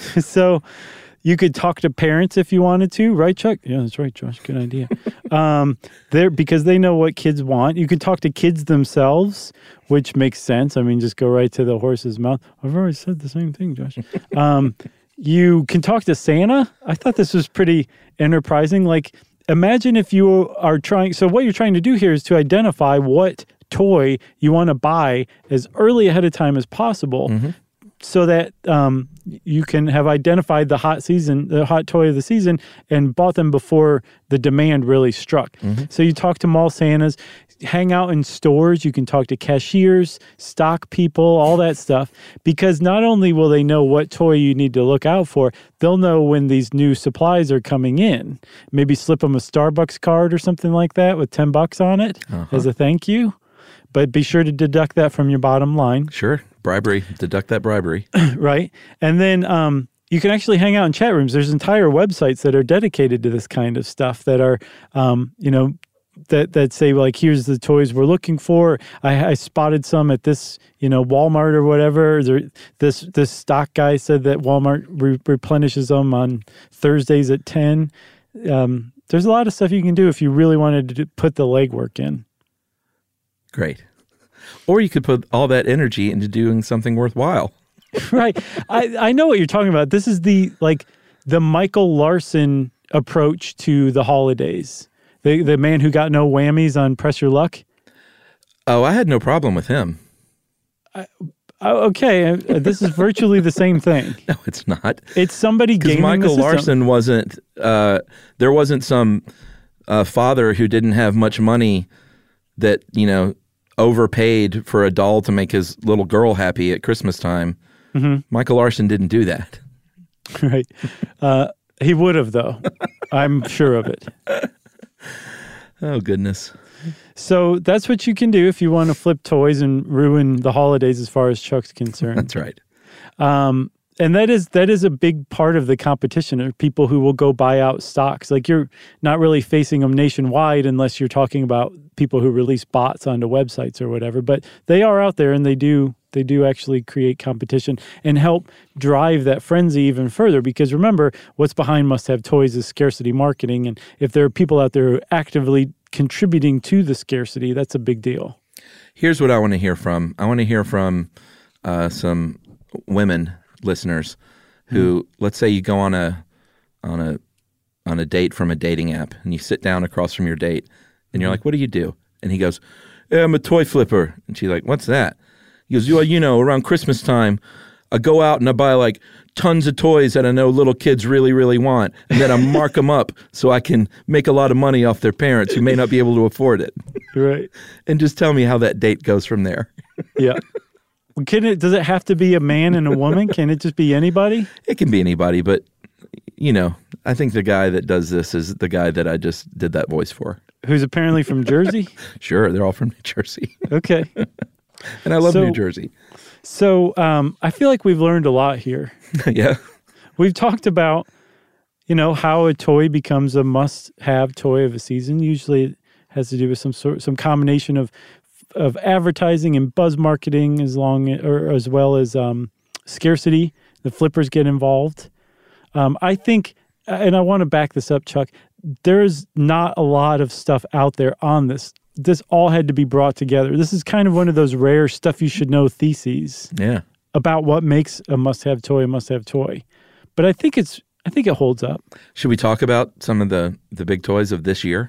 So you could talk to parents if you wanted to, right, Chuck? Yeah, that's right, Josh. Good idea. um, they're, because they know what kids want. You could talk to kids themselves, which makes sense. I mean, just go right to the horse's mouth. I've already said the same thing, Josh. Um, you can talk to Santa. I thought this was pretty enterprising. Like, imagine if you are trying, so what you're trying to do here is to identify what toy you want to buy as early ahead of time as possible. Mm-hmm. So that um, you can have identified the hot season, the hot toy of the season, and bought them before the demand really struck. Mm-hmm. So you talk to mall Santas, hang out in stores. You can talk to cashiers, stock people, all that stuff. Because not only will they know what toy you need to look out for, they'll know when these new supplies are coming in. Maybe slip them a Starbucks card or something like that with ten bucks on it uh-huh. as a thank you. But be sure to deduct that from your bottom line. Sure. Bribery. Deduct that bribery. Right. And then um, you can actually hang out in chat rooms. There's entire websites that are dedicated to this kind of stuff that are, um, you know, that that say, like, here's the toys we're looking for. I, I spotted some at this, you know, Walmart or whatever. There, this this stock guy said that Walmart re- replenishes them on Thursdays at ten. Um, there's a lot of stuff you can do if you really wanted to do, put the legwork in. Great. Or you could put all that energy into doing something worthwhile. Right. I, I know what you're talking about. This is the, like, the Michael Larson approach to the holidays. The the man who got no whammies on Press Your Luck. Oh, I had no problem with him. I, okay, uh, this is virtually the same thing. No, it's not. It's somebody gaming Michael the system. Larson wasn't, uh, there wasn't some uh, father who didn't have much money that, you know, overpaid for a doll to make his little girl happy at Christmas time. Mm-hmm. Michael Larson didn't do that. Right. Uh, he would have, though. I'm sure of it. Oh, goodness. So that's what you can do if you want to flip toys and ruin the holidays as far as Chuck's concerned. That's right. Um, and that is that is a big part of the competition, are people who will go buy out stocks. Like, you're not really facing them nationwide unless you're talking about people who release bots onto websites or whatever. But they are out there, and they do they do actually create competition and help drive that frenzy even further. Because remember, what's behind Must Have Toys is scarcity marketing. And if there are people out there who are actively contributing to the scarcity, that's a big deal. Here's what I want to hear from. I want to hear from uh, some women listeners who, mm. let's say you go on a on a on a date from a dating app, and you sit down across from your date, and you're mm. like, "What do you do?" And he goes, "Yeah, I'm a toy flipper." And she's like, "What's that?" He goes, "Well, you know, around Christmas time, I go out and I buy like tons of toys that I know little kids really, really want, and then I mark them up so I can make a lot of money off their parents who may not be able to afford it." Right. And just tell me how that date goes from there. Yeah. Can it? Does it have to be a man and a woman? Can it just be anybody? It can be anybody, but, you know, I think the guy that does this is the guy that I just did that voice for. Who's apparently from Jersey? Sure, they're all from New Jersey. Okay. And I love so, New Jersey. So um, I feel like we've learned a lot here. Yeah. We've talked about, you know, how a toy becomes a must-have toy of a season. Usually it has to do with some sort, some combination of of advertising and buzz marketing, as long or as well as um, scarcity. The flippers get involved. Um, I think, and I want to back this up, Chuck. There's not a lot of stuff out there on this. This all had to be brought together. This is kind of one of those rare stuff you should know theses. Yeah. About what makes a must-have toy a must-have toy. But I think it's I think it holds up. Should we talk about some of the, the big toys of this year?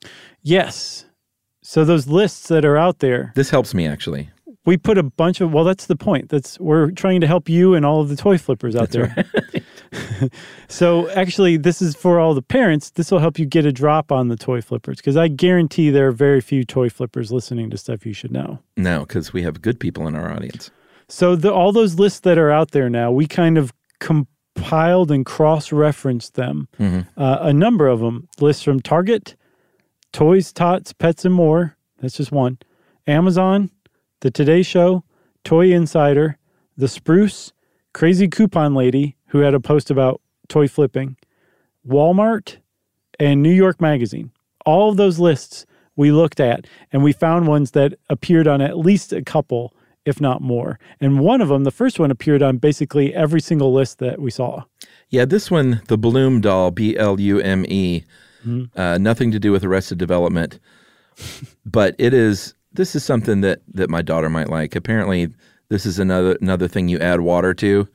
Yes. So those lists that are out there. This helps me, actually. We put a bunch of, well, that's the point. That's we're trying to help you and all of the toy flippers out That's there. right. So actually, this is for all the parents. This will help you get a drop on the toy flippers, because I guarantee there are very few toy flippers listening to Stuff You Should Know. No, because we have good people in our audience. So the, all those lists that are out there now, we kind of compiled and cross-referenced them. Mm-hmm. Uh, a number of them. Lists from Target, Toys, Tots, Pets, and More. That's just one. Amazon, The Today Show, Toy Insider, The Spruce, Crazy Coupon Lady, who had a post about toy flipping, Walmart, and New York Magazine. All of those lists we looked at, and we found ones that appeared on at least a couple, if not more. And one of them, the first one, appeared on basically every single list that we saw. Yeah, this one, the Bloom doll, B L U M E, Mm-hmm. uh, nothing to do with Arrested Development, but it is, this is something that, that my daughter might like. Apparently, this is another another thing you add water to,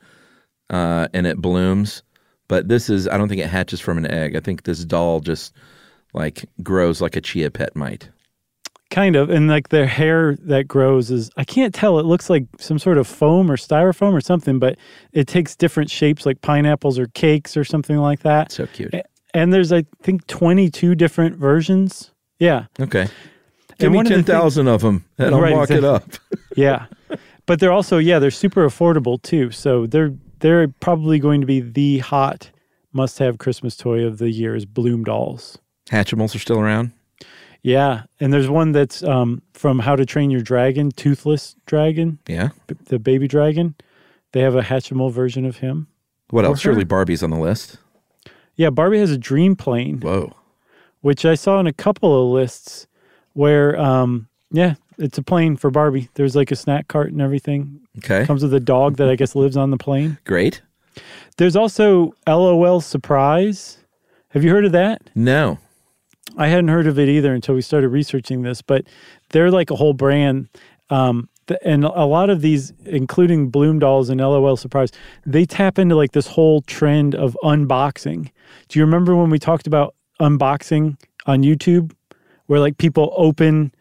uh, and it blooms. But this is, I don't think it hatches from an egg. I think this doll just, like, grows like a chia pet might. Kind of. And, like, their hair that grows is, I can't tell. It looks like some sort of foam or styrofoam or something, but it takes different shapes, like pineapples or cakes or something like that. So cute. And there's, I think, twenty-two different versions. Yeah. Okay. Give And me one of the ten thousand of them, and I'll Right, walk exactly. it up. Yeah. But they're also, yeah, they're super affordable, too. So they're they're probably going to be the hot must-have Christmas toy of the year is Bloom dolls. Hatchimals are still around? Yeah. And there's one that's um, from How to Train Your Dragon, Toothless Dragon, Yeah. b- the baby dragon. They have a Hatchimal version of him. What Or else? Surely her. Barbie's on the list. Yeah, Barbie has a dream plane, Whoa. which I saw in a couple of lists where, um, yeah, it's a plane for Barbie. There's like a snack cart and everything. Okay. Comes with a dog that I guess lives on the plane. Great. There's also LOL Surprise. Have you heard of that? No. I hadn't heard of it either until we started researching this, but they're like a whole brand. Um, th- and a lot of these, including Bloom dolls and LOL Surprise, they tap into like this whole trend of unboxing. Do you remember when we talked about unboxing on YouTube, where like people open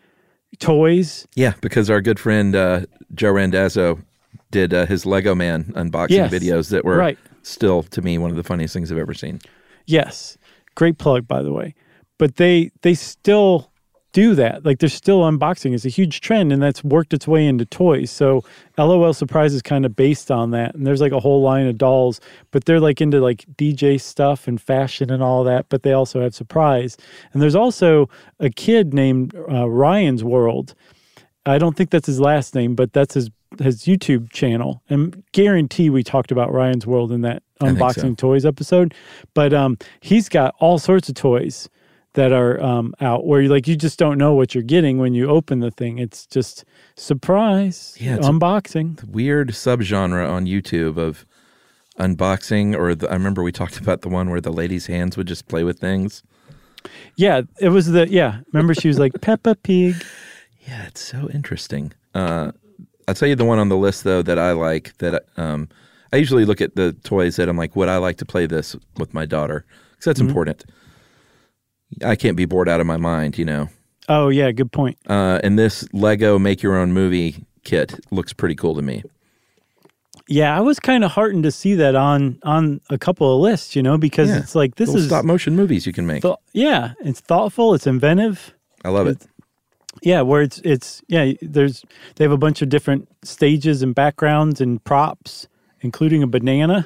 toys? Yeah, because our good friend uh, Joe Randazzo did uh, his Lego Man unboxing Yes, videos that were right. still, to me, one of the funniest things I've ever seen. Yes. Great plug, by the way. But they they still do that. Like, they're still unboxing. It's a huge trend, and that's worked its way into toys. So LOL Surprise is kind of based on that. And there's like a whole line of dolls, but they're like into like D J stuff and fashion and all that, but they also have surprise. And there's also a kid named uh, Ryan's World. I don't think that's his last name, but that's his his YouTube channel. And guarantee we talked about Ryan's World in that I think so. unboxing toys episode. But um, he's got all sorts of toys that are um, out where you like you just don't know what you're getting when you open the thing. It's just surprise, Yeah, it's a- unboxing. Weird subgenre on YouTube of unboxing, or the, I remember we talked about the one where the lady's hands would just play with things. Yeah, it was the yeah. Remember, she was like Peppa Pig. Yeah, it's so interesting. Uh, I'll tell you the one on the list, though, that I like. That um, I usually look at the toys that I'm like, would I like to play this with my daughter? Because that's Mm-hmm. important. I can't be bored out of my mind, you know. Oh yeah, good point. Uh, and this Lego Make Your Own Movie kit looks pretty cool to me. Yeah, I was kind of heartened to see that on on a couple of lists, you know, because Yeah, it's like this Little is stop motion movies you can make. th- yeah, it's thoughtful, it's inventive. I love it. Yeah, where it's it's yeah. There's they have a bunch of different stages and backgrounds and props, including a banana.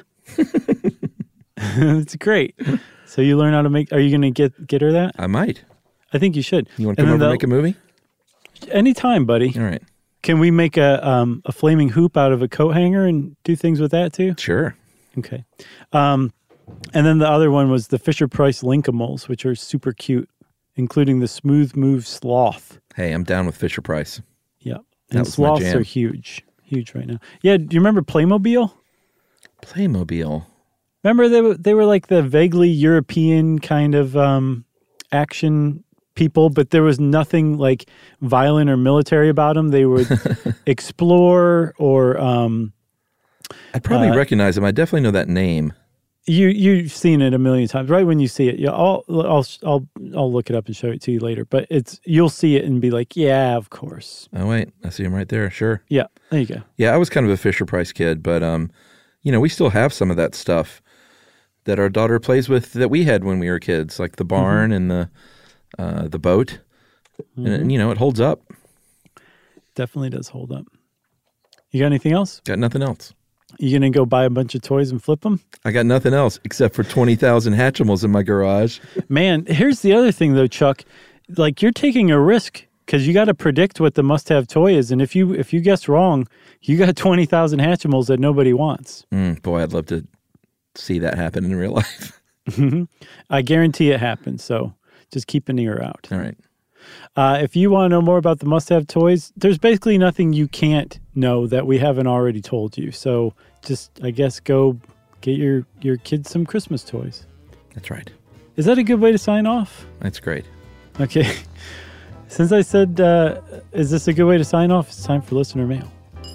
It's great. So you learn how to make. Are you going to get get her that? I might. I think you should. You want to come over and make a movie? Anytime, buddy. All right. Can we make a um, a flaming hoop out of a coat hanger and do things with that too? Sure. Okay. Um, and then the other one was the Fisher-Price Linkimals, which are super cute, including the Smooth Move Sloth. Hey, I'm down with Fisher-Price. Yeah. That And was my sloths jam. are huge. Huge right now. Yeah, do you remember Playmobil? Playmobil. Remember they were, they were like the vaguely European kind of um, action people, but there was nothing like violent or military about them. They would explore or... Um, I probably uh, recognize them. I definitely know that name. You you've seen it a million times. Right when you see it, yeah, I'll I'll I'll I'll look it up and show it to you later. But it's you'll see it and be like, yeah, of course. Oh wait, I see him right there. Sure. Yeah, there you go. Yeah, I was kind of a Fisher-Price kid, but um, you know, we still have some of that stuff that our daughter plays with that we had when we were kids, like the barn mm-hmm. and the uh, the boat, mm-hmm. and, and you know, it holds up. Definitely does hold up. You got anything else? Got nothing else. You gonna go buy a bunch of toys and flip them? I got nothing else except for twenty thousand Hatchimals in my garage. Man, here's the other thing though, Chuck. Like you're taking a risk because you got to predict what the must-have toy is, and if you if you guess wrong, you got twenty thousand Hatchimals that nobody wants. Mm, boy, I'd love to see that happen in real life. I guarantee it happens. So just keep an ear out. All right. Uh, if you want to know more about the must-have toys, there's basically nothing you can't know that we haven't already told you. So just, I guess, go get your, your kids some Christmas toys. That's right. Is that a good way to sign off? That's great. Okay. Since I said, uh, is this a good way to sign off? It's time for listener mail.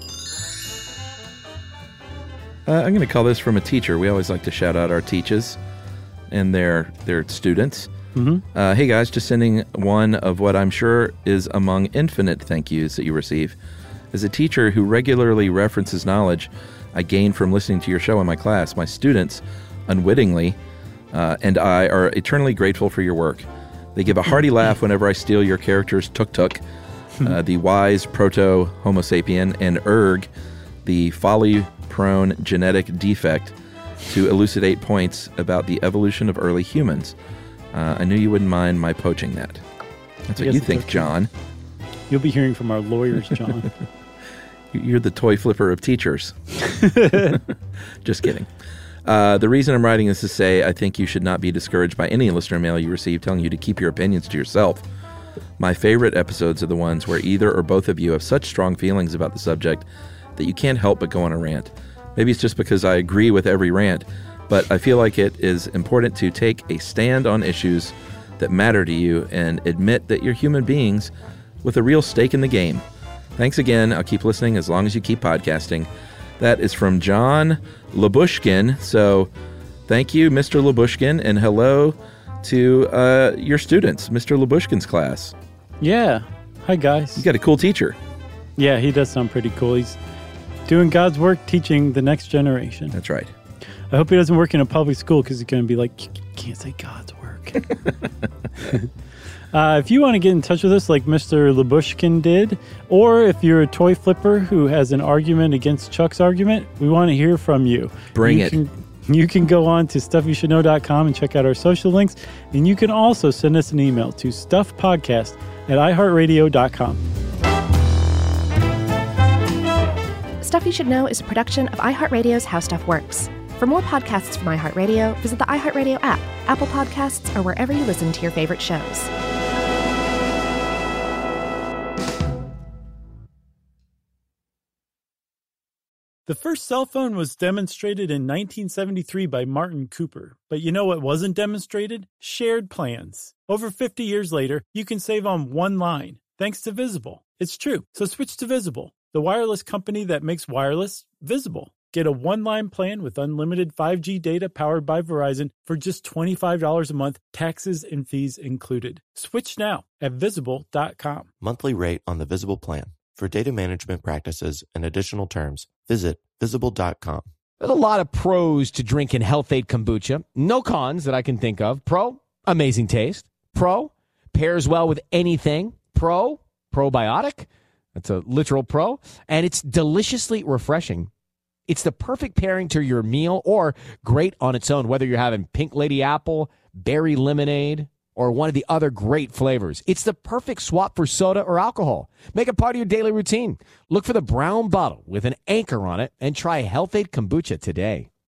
Uh, I'm going to call this from a teacher. We always like to shout out our teachers and their their students. Mm-hmm. Uh, hey guys, just sending one of what I'm sure is among infinite thank yous that you receive. As a teacher who regularly references knowledge I gained from listening to your show in my class, my students, unwittingly, uh, and I are eternally grateful for your work. They give a hearty laugh whenever I steal your characters Tuk-Tuk, uh, the wise proto-Homo sapien, and Erg, the folly-prone genetic defect, to elucidate points about the evolution of early humans. Uh, I knew you wouldn't mind my poaching that. That's what you think, John. You'll be hearing from our lawyers, John. You're the toy flipper of teachers. Just kidding. Uh, the reason I'm writing this is to say I think you should not be discouraged by any listener mail you receive telling you to keep your opinions to yourself. My favorite episodes are the ones where either or both of you have such strong feelings about the subject that you can't help but go on a rant. Maybe it's just because I agree with every rant, but I feel like it is important to take a stand on issues that matter to you and admit that you're human beings with a real stake in the game. Thanks again. I'll keep listening as long as you keep podcasting. That is from John Labushkin. So thank you, Mister Labushkin, and hello to uh, your students, Mister Labushkin's class. Yeah. Hi, guys. You got a cool teacher. Yeah, he does sound pretty cool. He's doing God's work teaching the next generation. That's right. I hope he doesn't work in a public school because he's going to be like, you can't say God's work. uh, if you want to get in touch with us like Mister Labushkin did, or if you're a toy flipper who has an argument against Chuck's argument, we want to hear from you. Bring you it. Can, you can go on to stuff you should know dot com and check out our social links. And you can also send us an email to stuffpodcast at i heart radio dot com. Stuff You Should Know is a production of iHeartRadio's How Stuff Works. For more podcasts from iHeartRadio, visit the iHeartRadio app, Apple Podcasts, or wherever you listen to your favorite shows. The first cell phone was demonstrated in nineteen seventy-three by Martin Cooper. But you know what wasn't demonstrated? Shared plans. Over fifty years later, you can save on one line, thanks to Visible. It's true. So switch to Visible, the wireless company that makes wireless visible. Get a one-line plan with unlimited five G data powered by Verizon for just twenty-five dollars a month, taxes and fees included. Switch now at visible dot com. Monthly rate on the Visible plan. For data management practices and additional terms, visit visible dot com. There's a lot of pros to drinking Health-Ade Kombucha. No cons that I can think of. Pro, amazing taste. Pro, pairs well with anything. Pro, probiotic. That's a literal pro. And it's deliciously refreshing. It's the perfect pairing to your meal or great on its own, whether you're having Pink Lady Apple, berry lemonade, or one of the other great flavors. It's the perfect swap for soda or alcohol. Make it part of your daily routine. Look for the brown bottle with an anchor on it and try Health-Ade Kombucha today.